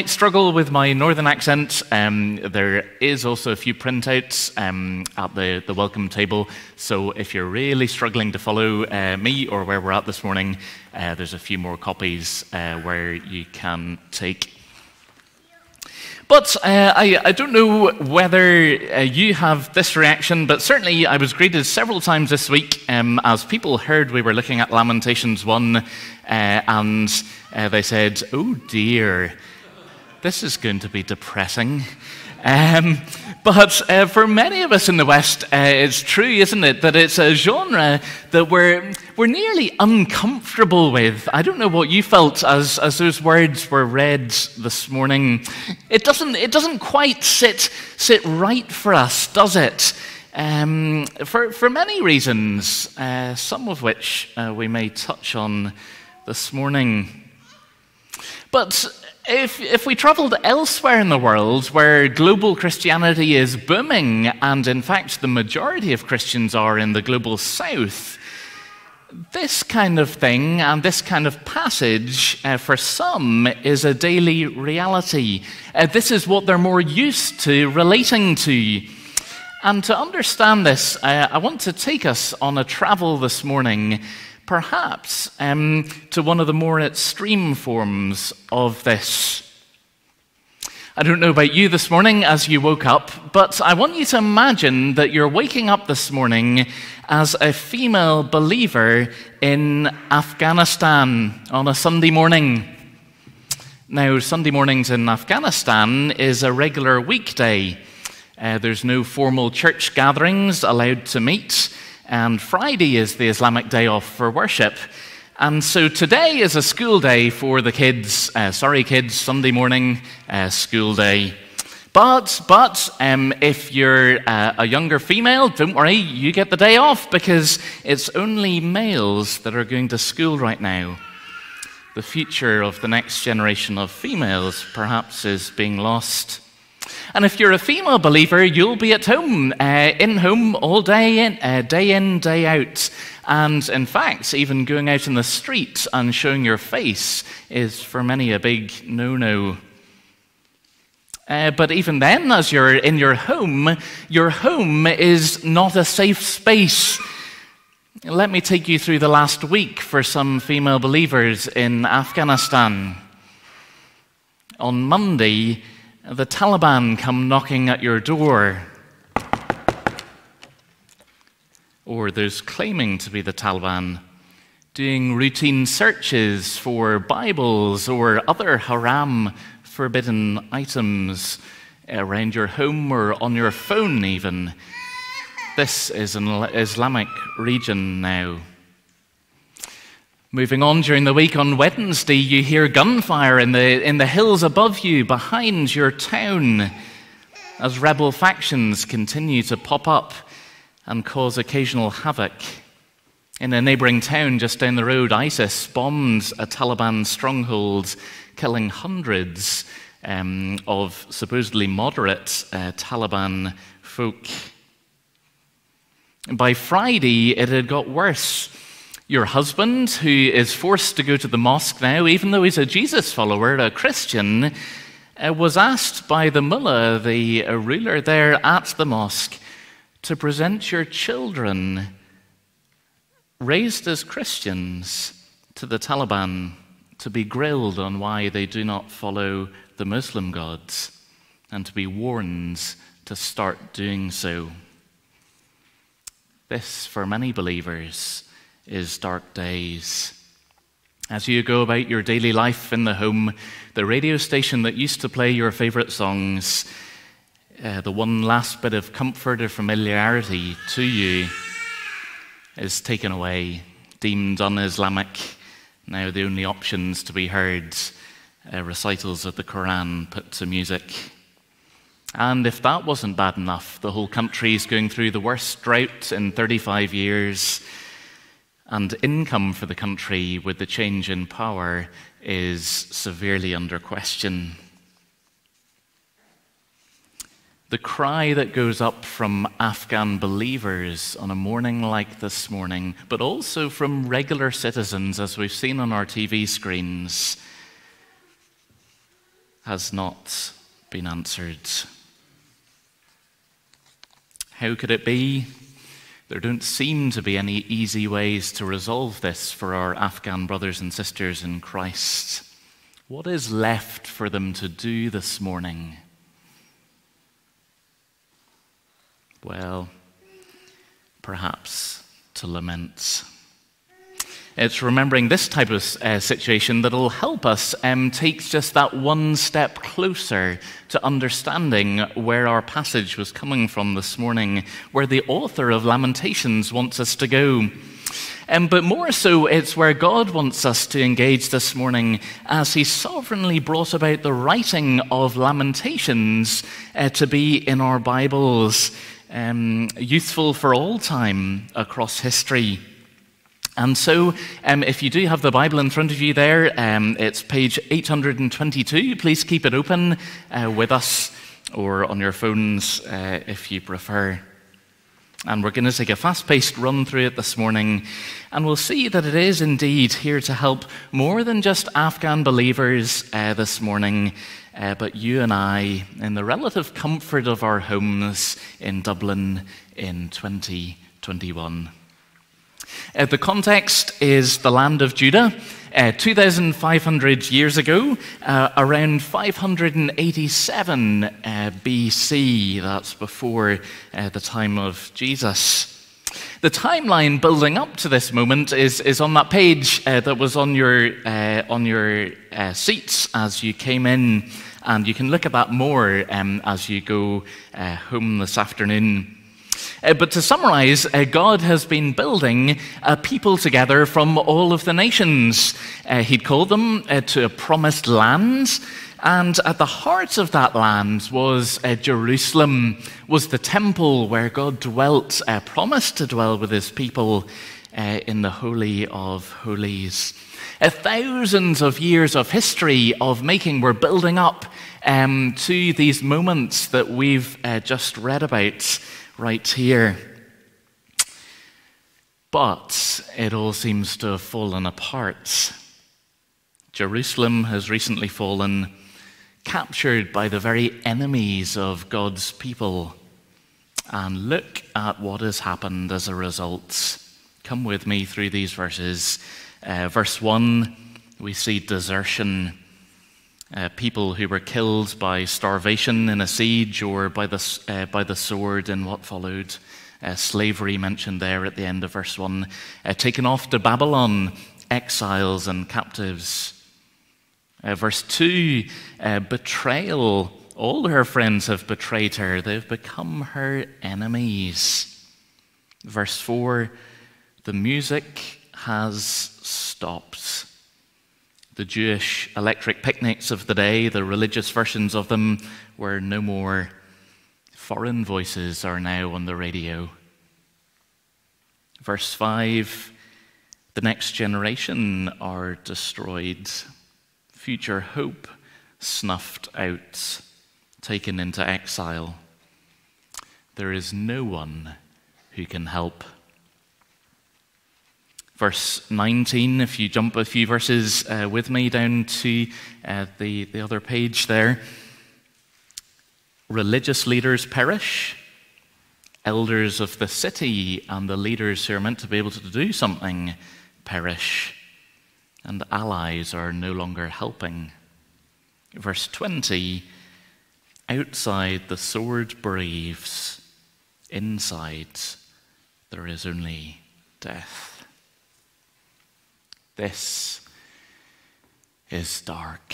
Struggle with my northern accent. There is also a few printouts at the welcome table, so if you're really struggling to follow me or where we're at this morning, there's a few more copies where you can take. But I don't know whether you have this reaction, but certainly I was greeted several times this week as people heard we were looking at Lamentations 1, and they said, "Oh dear, this is going to be depressing." But for many of us in the West, it's true, isn't it, that it's a genre that we're nearly uncomfortable with. I don't know what you felt as those words were read this morning. It doesn't quite sit right for us, does it? For many reasons, some of which we may touch on this morning. But if we travelled elsewhere in the world where global Christianity is booming, and in fact the majority of Christians are in the global south, this kind of thing and this kind of passage for some is a daily reality. This is what they're more used to relating to. And to understand this, I want to take us on a travel this morning, perhaps to one of the more extreme forms of this. I don't know about you this morning as you woke up, but I want you to imagine that you're waking up this morning as a female believer in Afghanistan on a Sunday morning. Now, Sunday mornings in Afghanistan is a regular weekday. There's no formal church gatherings allowed to meet. And Friday is the Islamic day off for worship. And so today is a school day for the kids. Sorry, kids, Sunday morning, school day. But if you're a younger female, don't worry, you get the day off because it's only males that are going to school right now. The future of the next generation of females perhaps is being lost. And if you're a female believer, you'll be at home, in home all day in, day out. And in fact, even going out in the street and showing your face is for many a big no-no. But even then, as you're in your home is not a safe space. Let me take you through the last week for some female believers in Afghanistan. On Monday, the Taliban come knocking at your door, or those claiming to be the Taliban, doing routine searches for Bibles or other haram, forbidden items around your home or on your phone even. This is an Islamic region now. Moving on during the week, on Wednesday, you hear gunfire in the hills above you, behind your town, as rebel factions continue to pop up and cause occasional havoc. In a neighboring town just down the road, ISIS bombed a Taliban stronghold, killing hundreds of supposedly moderate Taliban folk. By Friday, it had got worse. Your husband, who is forced to go to the mosque now, even though he's a Jesus follower, a Christian, was asked by the mullah, the ruler there at the mosque, to present your children, raised as Christians, to the Taliban, to be grilled on why they do not follow the Muslim gods, and to be warned to start doing so. This, for many believers, is dark days. As you go about your daily life in the home, the radio station that used to play your favorite songs, the one last bit of comfort or familiarity to you, is taken away, deemed un-Islamic. Now the only options to be heard, recitals of the Quran put to music. And if that wasn't bad enough, the whole country is going through the worst drought in 35 years. And income for the country, with the change in power, is severely under question. The cry that goes up from Afghan believers on a morning like this morning, but also from regular citizens, as we've seen on our TV screens, has not been answered. How could it be? There don't seem to be any easy ways to resolve this for our Afghan brothers and sisters in Christ. What is left for them to do this morning? Well, perhaps to lament. It's remembering this type of situation that'll help us take just that one step closer to understanding where our passage was coming from this morning, where the author of Lamentations wants us to go. But more so, it's where God wants us to engage this morning as he sovereignly brought about the writing of Lamentations to be in our Bibles, useful for all time across history. And so, if you do have the Bible in front of you there, it's page 822. Please keep it open with us or on your phones if you prefer. And we're going to take a fast-paced run through it this morning, and we'll see that it is indeed here to help more than just Afghan believers this morning, but you and I in the relative comfort of our homes in Dublin in 2021. The context is the land of Judah. 2,500 years ago, around 587 BC, that's before the time of Jesus. The timeline building up to this moment is on that page that was on your seats as you came in, and you can look at that more as you go home this afternoon. But to summarize, God has been building a people together from all of the nations. He'd called them to a promised land, and at the heart of that land was Jerusalem, was the temple where God dwelt, promised to dwell with his people in the Holy of Holies. Thousands of years of history of making were building up to these moments that we've just read about right here. But it all seems to have fallen apart. Jerusalem has recently fallen, captured by the very enemies of God's people. And look at what has happened as a result. Come with me through these verses. Verse 1, we see desertion. People who were killed by starvation in a siege or by the sword in what followed. Slavery mentioned there at the end of verse 1. Taken off to Babylon, exiles and captives. Verse 2, betrayal. All her friends have betrayed her. They've become her enemies. Verse 4, the music has stopped. The Jewish electric picnics of the day, the religious versions of them, were no more. Foreign voices are now on the radio. Verse 5, the next generation are destroyed. Future hope snuffed out, taken into exile. There is no one who can help. Verse 19, if you jump a few verses with me down to the other page there. Religious leaders perish. Elders of the city and the leaders who are meant to be able to do something perish. And allies are no longer helping. Verse 20, outside the sword breathes. Inside there is only death. This is dark.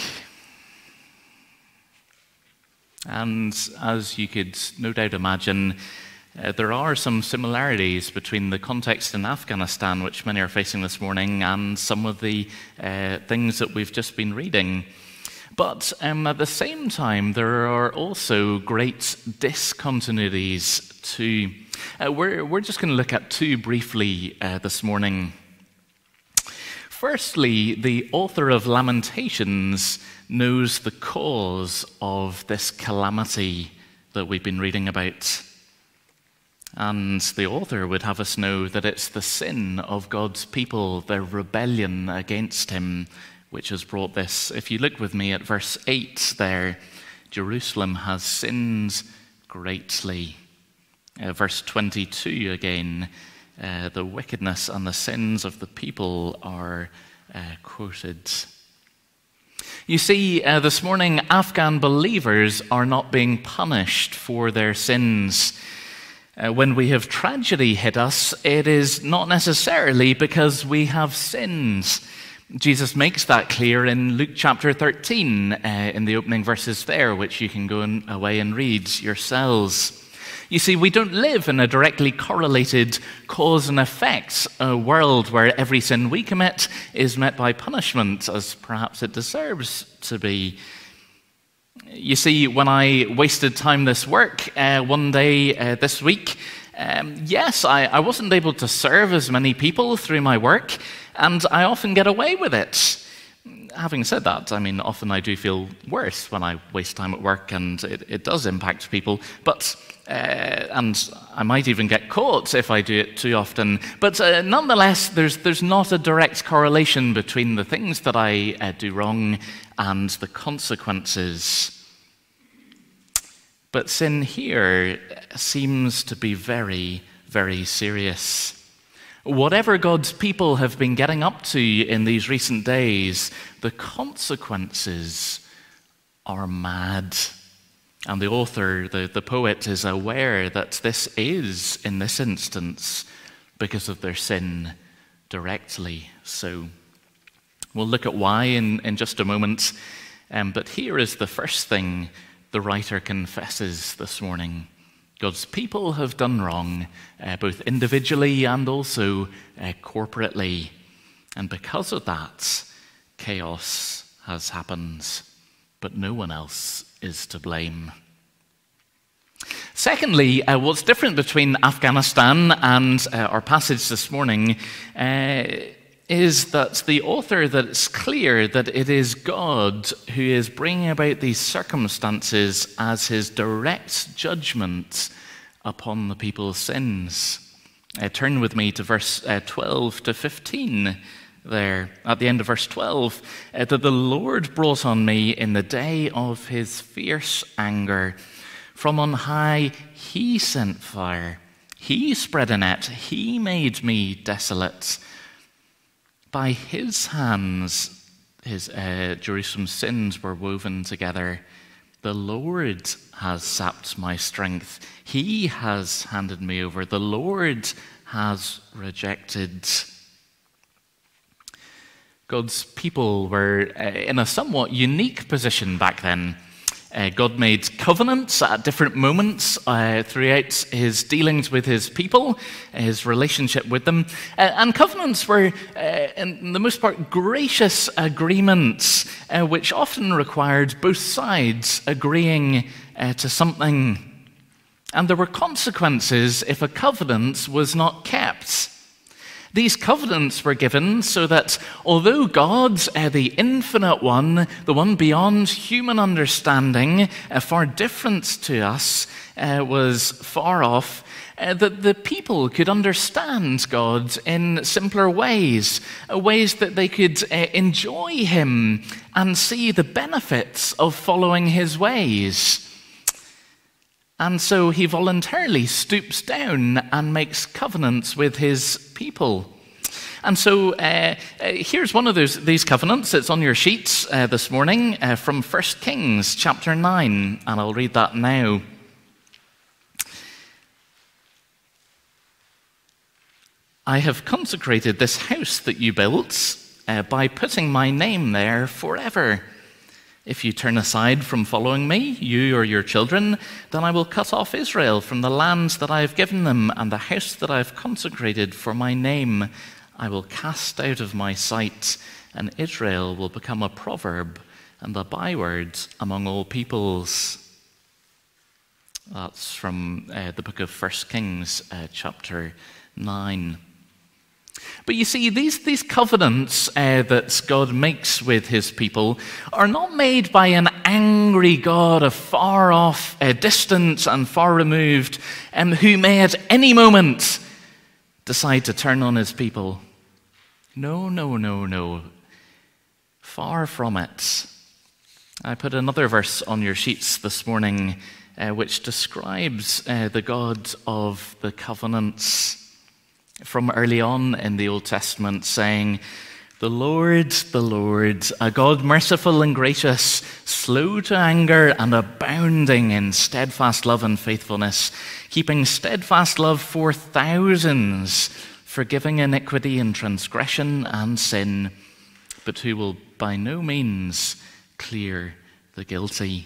And as you could no doubt imagine, there are some similarities between the context in Afghanistan, which many are facing this morning, and some of the things that we've just been reading. But at the same time, there are also great discontinuities too. We're just going to look at two briefly this morning. Firstly, the author of Lamentations knows the cause of this calamity that we've been reading about. And the author would have us know that it's the sin of God's people, their rebellion against him, which has brought this. If you look with me at verse 8 there, Jerusalem has sinned greatly. Verse 22 again, the wickedness and the sins of the people are quoted. You see, this morning, Afghan believers are not being punished for their sins. When we have tragedy hit us, it is not necessarily because we have sinned. Jesus makes that clear in Luke chapter 13, in the opening verses there, which you can go away and read yourselves. You see, we don't live in a directly correlated cause and effect, a world where every sin we commit is met by punishment, as perhaps it deserves to be. You see, when I wasted time this work one day this week, yes, I wasn't able to serve as many people through my work, and I often get away with it. Having said that, I mean, often I do feel worse when I waste time at work, and it does impact people. But and I might even get caught if I do it too often. But nonetheless, there's not a direct correlation between the things that I do wrong and the consequences. But sin here seems to be very, very serious. Whatever God's people have been getting up to in these recent days, the consequences are mad. And the author, the poet, is aware that this is, in this instance, because of their sin directly. So we'll look at why in just a moment. But here is the first thing the writer confesses this morning. God's people have done wrong, both individually and also corporately. And because of that, chaos has happened, but no one else is to blame. Secondly, what's different between Afghanistan and our passage this morning is that the author, that it's clear that it is God who is bringing about these circumstances as his direct judgment upon the people's sins. Turn with me to verse 12 to 15 there. At the end of verse 12, that the Lord brought on me in the day of his fierce anger. From on high he sent fire. He spread a net. He made me desolate. By his hands, Jerusalem's sins were woven together. The Lord has sapped my strength. He has handed me over. The Lord has rejected. God's people were in a somewhat unique position back then. God made covenants at different moments throughout his dealings with his people, his relationship with them. And covenants were, in the most part, gracious agreements, which often required both sides agreeing to something. And there were consequences if a covenant was not kept. These covenants were given so that although God, the infinite one, the one beyond human understanding, far different to us, was far off, that the people could understand God in simpler ways, ways that they could enjoy him and see the benefits of following his ways. And so he voluntarily stoops down and makes covenants with his people. And so here's one of these covenants. It's on your sheets this morning from 1 Kings chapter 9, and I'll read that now. I have consecrated this house that you built by putting my name there forever. If you turn aside from following me, you or your children, then I will cut off Israel from the lands that I have given them, and the house that I have consecrated for my name I will cast out of my sight, and Israel will become a proverb and a byword among all peoples. That's from the book of 1 Kings, chapter 9. But you see, these covenants that God makes with his people are not made by an angry God, a far off, distant and far removed, who may at any moment decide to turn on his people. No. Far from it. I put another verse on your sheets this morning which describes the God of the covenants from early on in the Old Testament, saying, the Lord, a God merciful and gracious, slow to anger and abounding in steadfast love and faithfulness, keeping steadfast love for thousands, forgiving iniquity and transgression and sin, but who will by no means clear the guilty.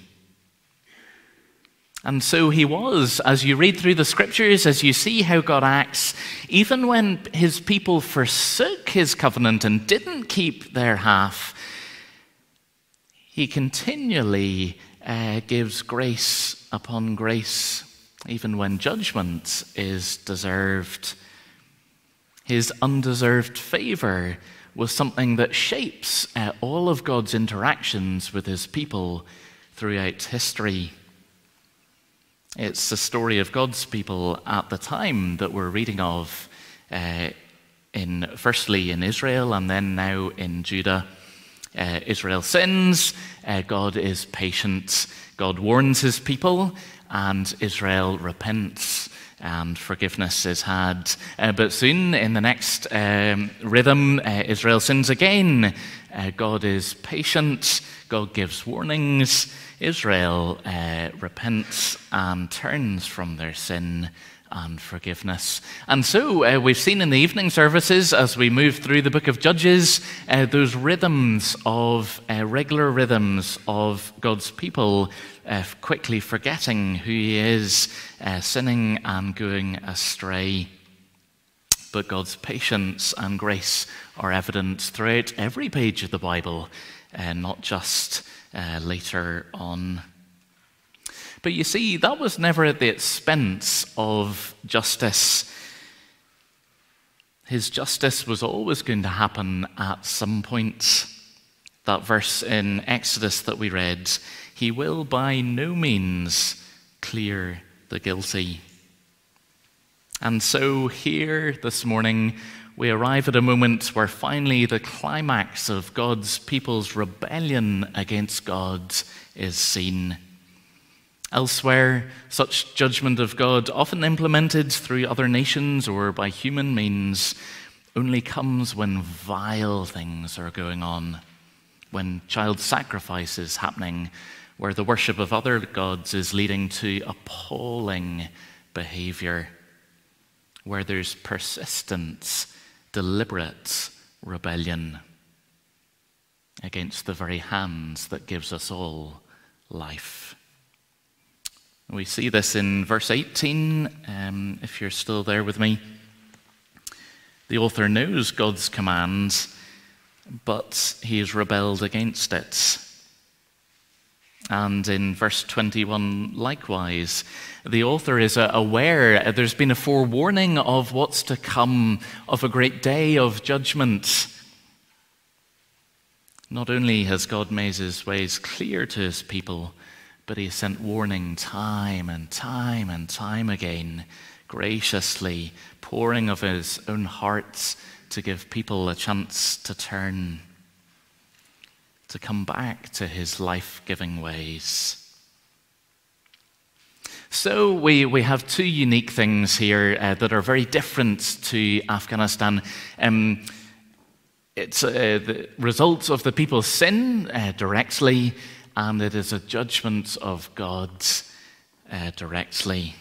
And so he was, as you read through the scriptures, as you see how God acts, even when his people forsook his covenant and didn't keep their half, he continually gives grace upon grace, even when judgment is deserved. His undeserved favor was something that shapes all of God's interactions with his people throughout history. It's the story of God's people at the time that we're reading of, firstly in Israel and then now in Judah. Israel sins, God is patient, God warns his people, and Israel repents, and forgiveness is had. But soon, in the next rhythm, Israel sins again. God is patient, God gives warnings, Israel repents and turns from their sin and forgiveness. And so we've seen in the evening services, as we move through the book of Judges, those rhythms of, regular rhythms of God's people quickly forgetting who he is, sinning and going astray. But God's patience and grace are evident throughout every page of the Bible, not just later on. But you see, that was never at the expense of justice. His justice was always going to happen at some point. That verse in Exodus that we read, he will by no means clear the guilty. And so here this morning, we arrive at a moment where finally the climax of God's people's rebellion against God is seen. Elsewhere, such judgment of God, often implemented through other nations or by human means, only comes when vile things are going on, when child sacrifice is happening, where the worship of other gods is leading to appalling behavior, where there's persistent, deliberate rebellion against the very hand that gives us all life. We see this in verse 18, if you're still there with me. The author knows God's commands, but he has rebelled against it. And in verse 21, likewise, the author is aware there's been a forewarning of what's to come, of a great day of judgment. Not only has God made his ways clear to his people, but he has sent warning time and time and time again, graciously pouring of his own heart to give people a chance to turn, to come back to his life-giving ways. So we have two unique things here that are very different to Afghanistan. It's the results of the people's sin directly, and it is a judgment of God directly.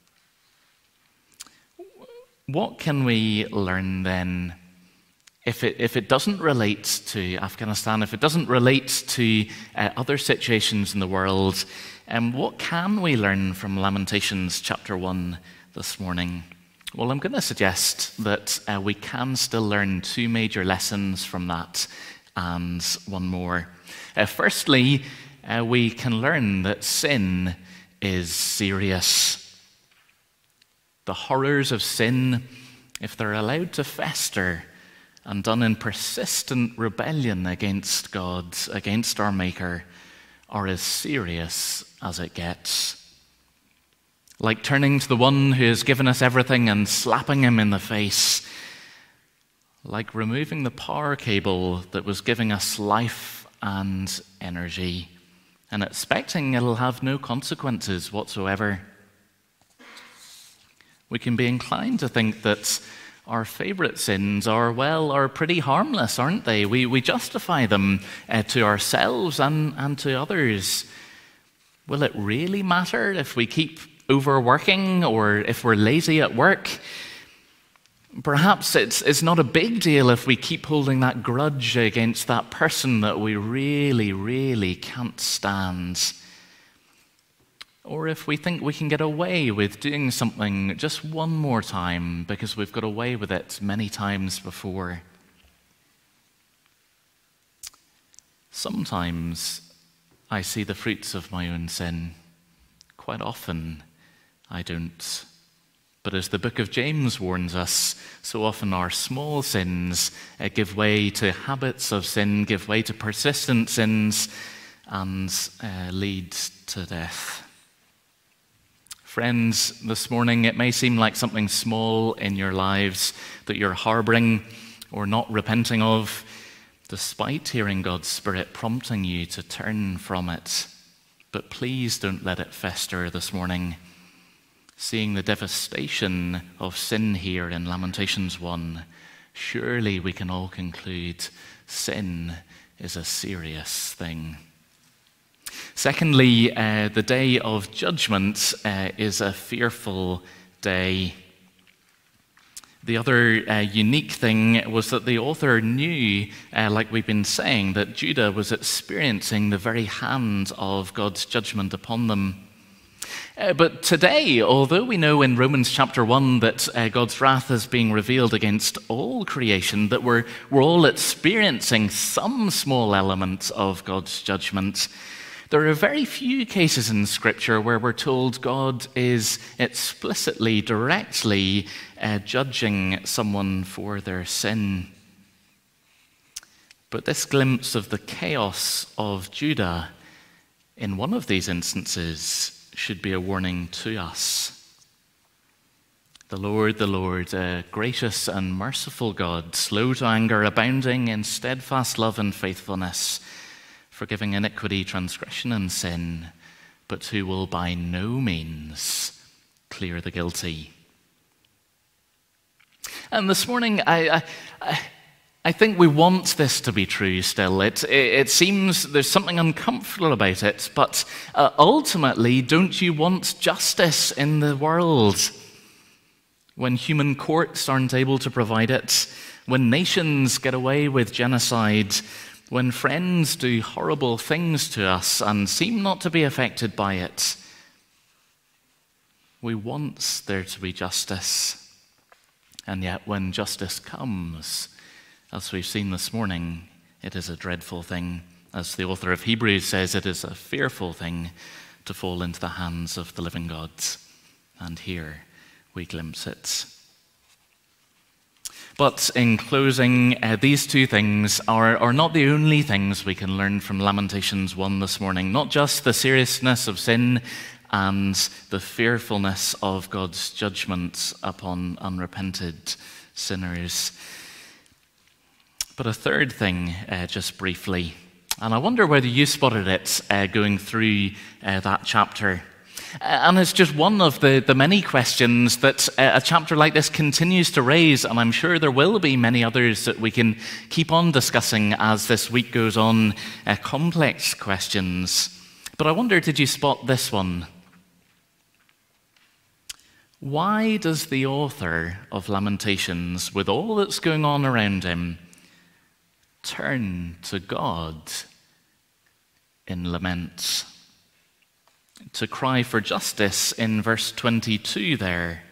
What can we learn then if it doesn't relate to Afghanistan, if it doesn't relate to other situations in the world? What can we learn from Lamentations chapter 1 this morning? Well, I'm going to suggest that we can still learn two major lessons from that and one more. Firstly, we can learn that sin is serious. The horrors of sin, if they're allowed to fester and done in persistent rebellion against God, against our Maker, are as serious as it gets. Like turning to the one who has given us everything and slapping him in the face. like removing the power cable that was giving us life and energy and expecting it'll have no consequences whatsoever. We can be inclined to think that our favorite sins are pretty harmless, aren't they? We justify them to ourselves and to others. Will it really matter if we keep overworking or if we're lazy at work? Perhaps it's not a big deal if we keep holding that grudge against that person that we really, really can't stand. Or if we think we can get away with doing something just one more time because we've got away with it many times before. Sometimes I see the fruits of my own sin. Quite often I don't. But as the book of James warns us, so often our small sins give way to habits of sin, give way to persistent sins, and lead to death. Friends, this morning it may seem like something small in your lives that you're harboring or not repenting of, despite hearing God's Spirit prompting you to turn from it. But please don't let it fester this morning. Seeing the devastation of sin here in Lamentations 1, surely we can all conclude sin is a serious thing. Secondly, the day of judgment is a fearful day. The other unique thing was that the author knew, like we've been saying, that Judah was experiencing the very hand of God's judgment upon them. But today, although we know in Romans chapter 1 that God's wrath is being revealed against all creation, that we're all experiencing some small element of God's judgment, there are very few cases in Scripture where we're told God is explicitly, directly judging someone for their sin. But this glimpse of the chaos of Judah in one of these instances should be a warning to us. The Lord, a gracious and merciful God, slow to anger, abounding in steadfast love and faithfulness, forgiving iniquity, transgression, and sin, but who will by no means clear the guilty. And this morning, I think we want this to be true still. It seems there's something uncomfortable about it, but ultimately, don't you want justice in the world? When human courts aren't able to provide it, when nations get away with genocide, when friends do horrible things to us and seem not to be affected by it, we want there to be justice. And yet when justice comes, as we've seen this morning, it is a dreadful thing. As the author of Hebrews says, it is a fearful thing to fall into the hands of the living God. And here we glimpse it. But in closing, these two things are not the only things we can learn from Lamentations 1 this morning. Not just the seriousness of sin and the fearfulness of God's judgment upon unrepented sinners. But a third thing, just briefly, and I wonder whether you spotted it going through that chapter. And it's just one of the many questions that a chapter like this continues to raise, and I'm sure there will be many others that we can keep on discussing as this week goes on, complex questions. But I wonder, did you spot this one? Why does the author of Lamentations, with all that's going on around him, turn to God in lament? To cry for justice in verse 22 there.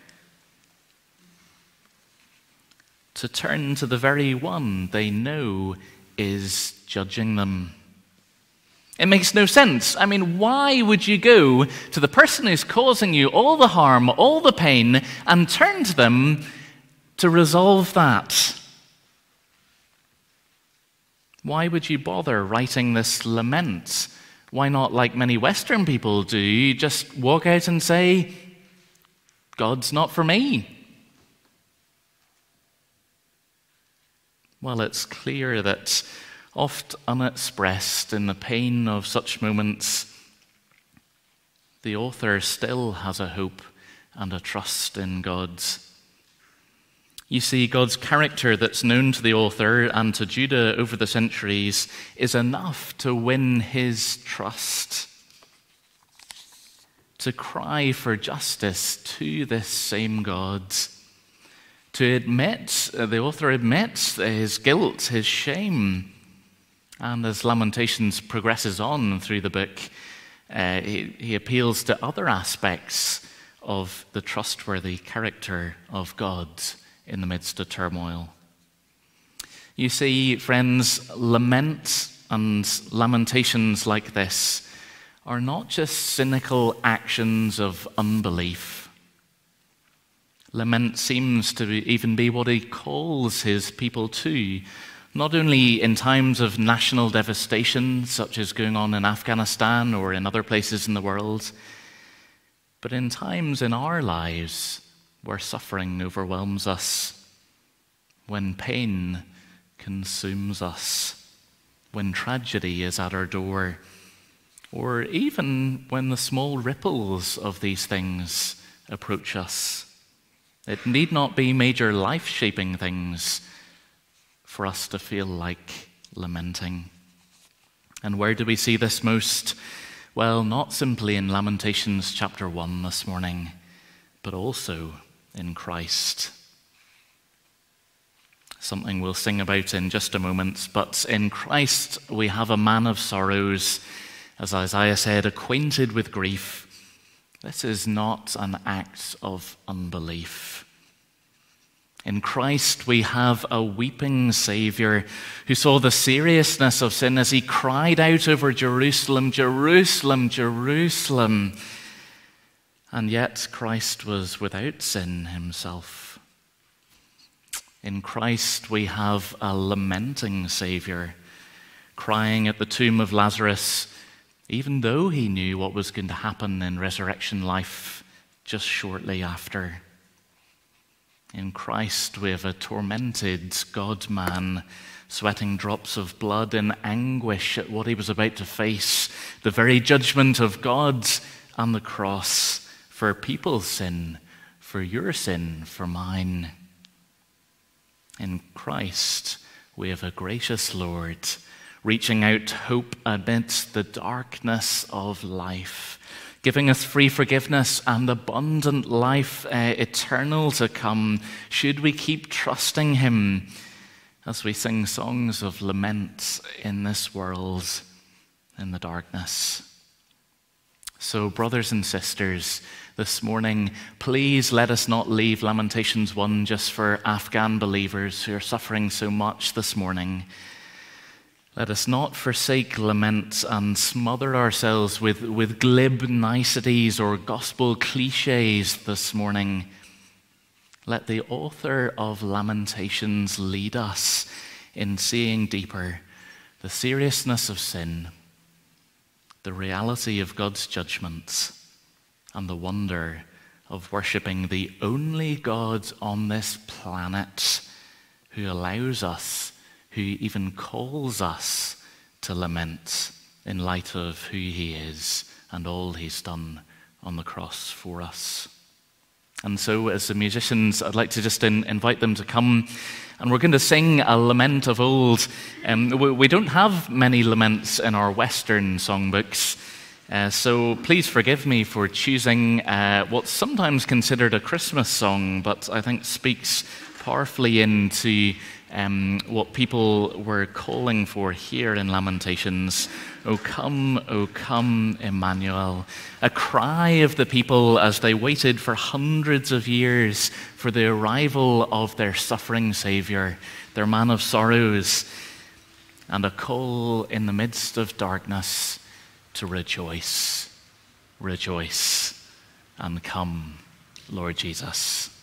To turn to the very one they know is judging them. It makes no sense. I mean, why would you go to the person who's causing you all the harm, all the pain, and turn to them to resolve that? Why would you bother writing this lament? Why not, like many Western people do, just walk out and say, God's not for me? Well, it's clear that oft unexpressed in the pain of such moments, the author still has a hope and a trust in God. You see, God's character that's known to the author and to Judah over the centuries is enough to win his trust, to cry for justice to this same God, to admit, the author admits his guilt, his shame. And as Lamentations progresses on through the book, he appeals to other aspects of the trustworthy character of God in the midst of turmoil. You see, friends, lament and lamentations like this are not just cynical actions of unbelief. Lament seems to even be what he calls his people to, not only in times of national devastation, such as going on in Afghanistan or in other places in the world, but in times in our lives where suffering overwhelms us, when pain consumes us, when tragedy is at our door, or even when the small ripples of these things approach us. It need not be major life-shaping things for us to feel like lamenting. And where do we see this most? Well, not simply in Lamentations chapter 1 this morning, but also in Christ. Something we'll sing about in just a moment, but in Christ we have a man of sorrows, as Isaiah said, acquainted with grief. This is not an act of unbelief. In Christ we have a weeping Savior who saw the seriousness of sin as he cried out over Jerusalem, Jerusalem, Jerusalem. And yet Christ was without sin himself. In Christ we have a lamenting Savior crying at the tomb of Lazarus, even though he knew what was going to happen in resurrection life just shortly after. In Christ we have a tormented God-man sweating drops of blood in anguish at what he was about to face, the very judgment of God on the cross for people's sin, for your sin, for mine. In Christ we have a gracious Lord reaching out hope amidst the darkness of life, giving us free forgiveness and abundant life eternal to come, should we keep trusting him as we sing songs of lament in this world, in the darkness. So, brothers and sisters, this morning, please let us not leave Lamentations 1 just for Afghan believers who are suffering so much this morning. Let us not forsake lament and smother ourselves with glib niceties or gospel cliches this morning. Let the author of Lamentations lead us in seeing deeper the seriousness of sin, the reality of God's judgments, and the wonder of worshipping the only God on this planet who allows us, who even calls us to lament in light of who he is and all he's done on the cross for us. And so, as the musicians, I'd like to just invite them to come, and we're going to sing a lament of old. We don't have many laments in our Western songbooks, so please forgive me for choosing what's sometimes considered a Christmas song, but I think speaks powerfully into what people were calling for here in Lamentations. O come, Emmanuel. A cry of the people as they waited for hundreds of years for the arrival of their suffering Savior, their man of sorrows, and a call in the midst of darkness to rejoice, rejoice, and come, Lord Jesus.